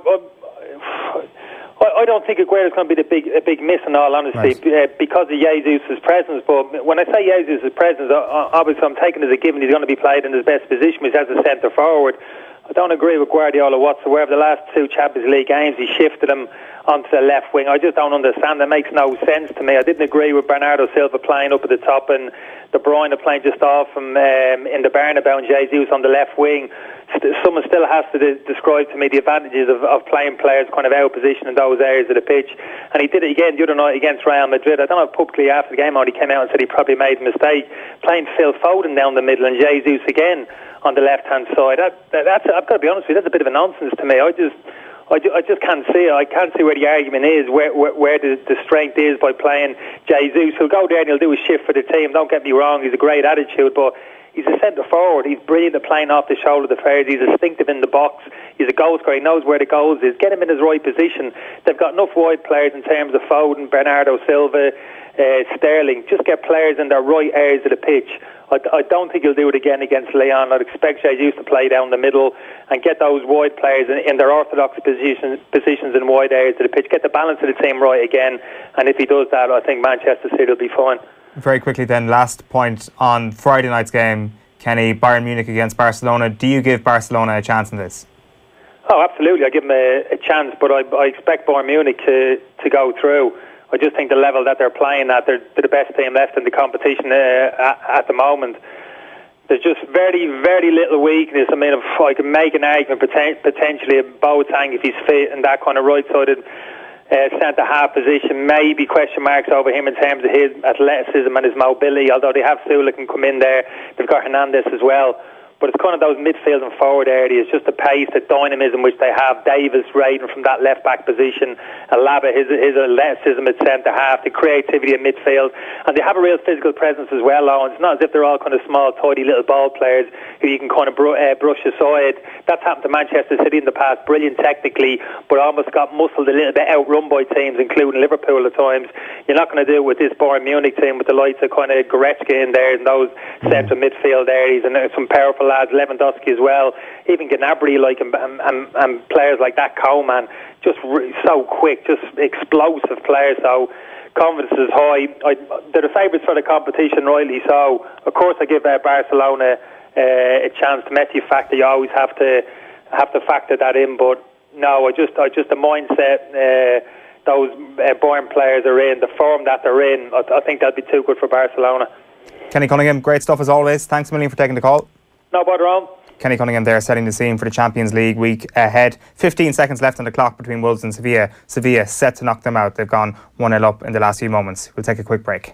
uh, I don't think Aguero's going to be the big, a big miss in all honesty, right. uh, because of Jesus' presence. But when I say Jesus' presence, obviously I'm taking it as a given he's going to be played in his best position, which is as a centre forward. I don't agree with Guardiola whatsoever. The last two Champions League games, he shifted him onto the left wing. I just don't understand. That makes no sense to me. I didn't agree with Bernardo Silva playing up at the top and De Bruyne playing just off from um, in the Bernabeu and Jesus on the left wing. Someone still has to de- describe to me the advantages of, of playing players kind of out of position in those areas of the pitch. And he did it again the other night against Real Madrid. I don't know if publicly after the game he came out and said he probably made a mistake playing Phil Foden down the middle and Jesus again on the left-hand side. That, that, that's, I've got to be honest with you, that's a bit of a nonsense to me. I just I, ju- I just can't see it. I can't see where the argument is, where where, where the, the strength is by playing Jesus. He'll go there and he'll do a shift for the team. Don't get me wrong, he's a great attitude, but he's a centre forward. He's brilliant at playing off the shoulder of the players. He's instinctive in the box. He's a goal scorer. He knows where the goals is. Get him in his right position. They've got enough wide players in terms of Foden, Bernardo Silva, uh, Sterling. Just get players in their right areas of the pitch. I, I don't think he'll do it again against Leon. I'd expect Jesus to play down the middle and get those wide players in, in their orthodox positions, positions in wide areas of the pitch. Get the balance of the team right again. And if he does that, I think Manchester City will be fine. Very quickly then, last point on Friday night's game, Kenny, Bayern Munich against Barcelona. Do you give Barcelona a chance in this? Oh, absolutely. I give them a, a chance, but I, I expect Bayern Munich to, to go through. I just think the level that they're playing at, they're, they're the best team left in the competition uh, at, at the moment. There's just very, very little weakness. I mean, if I can make an argument poten- potentially of Boateng if he's fit and that kind of right-sided uh, centre-half position, maybe question marks over him in terms of his athleticism and his mobility, although they have Sula can come in there. They've got Hernandez as well. But it's kind of those midfield and forward areas, just the pace, the dynamism which they have. Davis raiding from that left-back position, Alaba, his, his athleticism at centre-half, the creativity in midfield. And they have a real physical presence as well, Owen. It's not as if they're all kind of small, tidy little ball players who you can kind of br- uh, brush aside. That's happened to Manchester City in the past. Brilliant technically, but almost got muscled a little bit, outrun by teams, including Liverpool at times. You're not going to do it with this Bayern Munich team with the likes of kind of Goretzka in there and those central midfield areas and some powerful lads, Lewandowski as well, even Gnabry, like and, and, and players like that, Coman, just re- so quick, just explosive players. So confidence is high. I, they're the favourites for the competition, rightly so. Of course, I give uh, Barcelona uh, a chance. The Messi factor, you always have to have to factor that in. But no, I just, I just the mindset uh, those uh, Bayern players are in, the form that they're in. I, I think that'd be too good for Barcelona. Kenny Cunningham, great stuff as always. Thanks a million for taking the call. No bother on. Kenny Cunningham there setting the scene for the Champions League week ahead. fifteen seconds left on the clock between Wolves and Sevilla. Sevilla set to knock them out. They've gone one nil up in the last few moments. We'll take a quick break.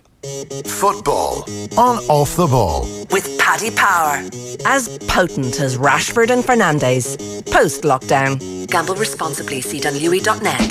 Football on Off the Ball. With Paddy Power. As potent as Rashford and Fernandes. Post-lockdown. Gamble responsibly. See Dunlewy dot net.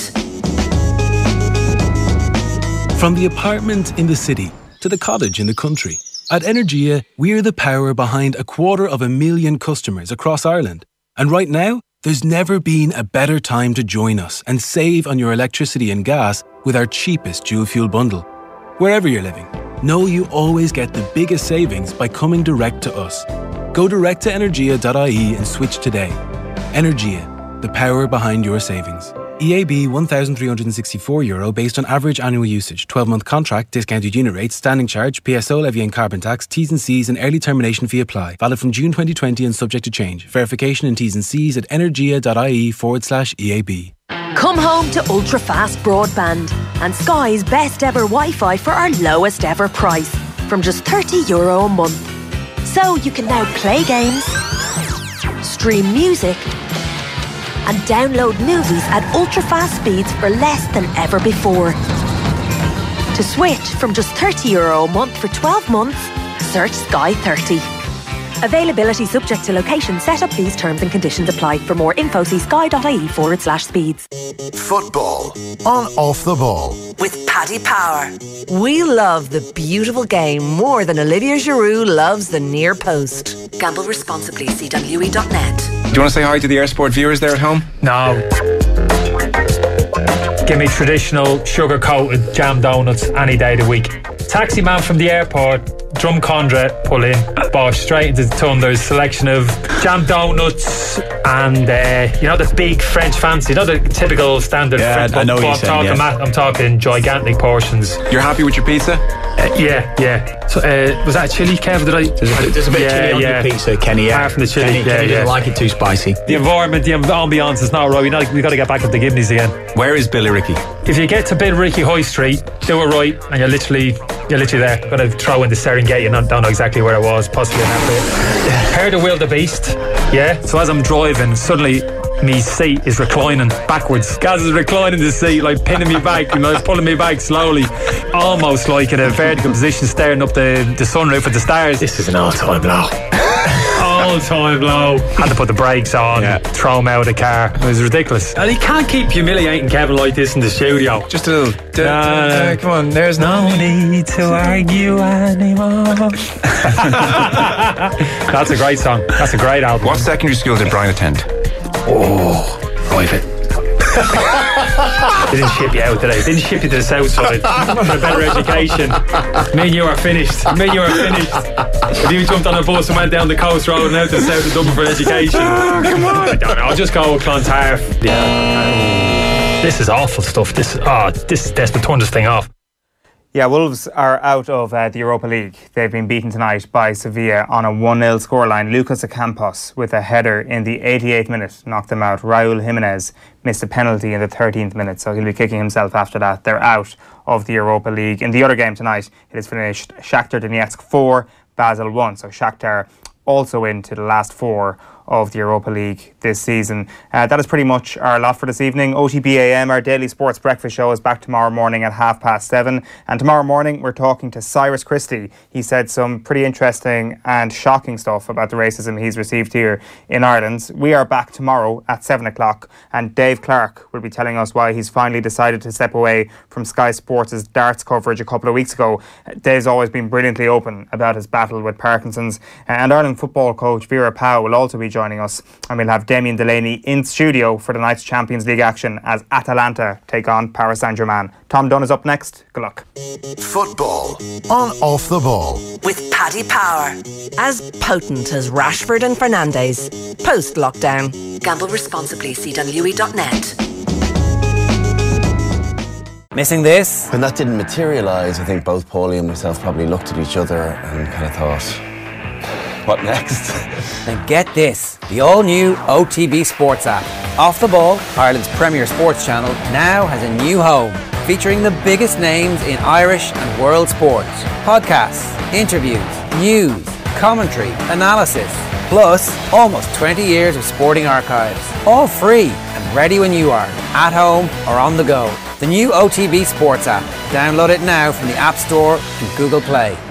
From the apartment in the city to the cottage in the country, at Energia, we're the power behind a quarter of a million customers across Ireland. And right now, there's never been a better time to join us and save on your electricity and gas with our cheapest dual fuel bundle. Wherever you're living, know you always get the biggest savings by coming direct to us. Go direct to energia dot I E and switch today. Energia, the power behind your savings. E A B one thousand three hundred sixty-four euro based on average annual usage. twelve-month contract, discounted unit rates, standing charge, P S O levy and carbon tax, T's and C's and early termination fee apply. Valid from June twenty twenty and subject to change. Verification and T's and C's at energia.ie forward slash EAB. Come home to ultra-fast broadband and Sky's best ever Wi-Fi for our lowest ever price from just thirty euro a month. So you can now play games, stream music and download movies at ultra-fast speeds for less than ever before. To switch from just thirty euro a month for twelve months, search Sky thirty. Availability subject to location. Set up these terms and conditions apply. For more info, see sky.ie forward slash speeds. Football on Off the Ball. With Paddy Power. We love the beautiful game more than Olivier Giroud loves the near post. Gamble responsibly. See w e dot net. Do you want to say hi to the Air Sport viewers there at home? No. Give me traditional sugar-coated jam donuts any day of the week. Taxi man from the airport, Drumcondra, pull in, bosh, straight into the Thunder's selection of jam donuts and, uh, you know, the big French fancy, you know, the typical standard yeah, French. I know what I'm you're saying, talking, yeah. I'm talking gigantic portions. You're happy with your pizza? Uh, yeah, yeah. So, uh, was that chili, Kev? Did I? There's a, there's a bit yeah, of chili on yeah. your pizza, Kenny. Yeah. Apart from the chili, Kenny, yeah, Kenny yeah. doesn't like it too spicy. The environment, the ambiance is not right. We know we got to get back up the Gibneys again. Where is Billericay? If you get to Billericay High Street, do it right, and you're literally you're literally there. Got to throw in the Serengeti, and I don't know exactly where I was, possibly in that bit. Heard of Wildebeest, yeah. So as I'm driving, suddenly me seat is reclining backwards. Gaz is reclining the seat, like pinning me back, you know, pulling me back slowly, almost like in a vertical position, staring up the, the sunroof at the stars. This is an all-time low. All-time low. Had to put the brakes on, yeah. Throw him out of the car. It was ridiculous. And he can't keep humiliating Kevin like this in the studio. Just a little. D- uh, d- d- come on, there's no need to argue anymore. That's a great song. That's a great album. What secondary school did Brian attend? Oh, private. They didn't ship you out today. They didn't ship you to the south side for a better education. Me and you are finished. Me and you are finished. If you jumped on a bus and went down the coast road and out to the south of Dublin for education, oh, come on. I don't know. I'll just go with Clontarf. Yeah. This is awful stuff. This, oh, this is desperate. Turn this thing off. Yeah, Wolves are out of uh, the Europa League. They've been beaten tonight by Sevilla on a one nil scoreline. Lucas Ocampos with a header in the eighty-eighth minute knocked them out. Raúl Jiménez missed a penalty in the thirteenth minute, so he'll be kicking himself after that. They're out of the Europa League. In the other game tonight, it is finished Shakhtar Donetsk four, Basel one. So Shakhtar also into the last four of the Europa League this season. Uh, that is pretty much our lot for this evening. O T B A M, our daily sports breakfast show, is back tomorrow morning at half past seven. And tomorrow morning, we're talking to Cyrus Christie. He said some pretty interesting and shocking stuff about the racism he's received here in Ireland. We are back tomorrow at seven o'clock, and Dave Clark will be telling us why he's finally decided to step away from Sky Sports' darts coverage a couple of weeks ago. Dave's always been brilliantly open about his battle with Parkinson's. And Ireland football coach Vera Pauw will also be joining us, and we'll have Damien Delaney in studio for tonight's Champions League action as Atalanta take on Paris Saint-Germain. Tom Dunn is up next. Good luck. Football on Off the Ball. With Paddy Power. As potent as Rashford and Fernandes. Post-lockdown. Gamble responsibly. See w e dot net. Missing this? When that didn't materialise, I think both Paulie and myself probably looked at each other and kind of thought, what next? Then get this, the all-new O T B Sports app. Off the Ball, Ireland's premier sports channel, now has a new home, featuring the biggest names in Irish and world sports. Podcasts, interviews, news, commentary, analysis, plus almost twenty years of sporting archives. All free and ready when you are, at home or on the go. The new O T B Sports app. Download it now from the App Store and Google Play.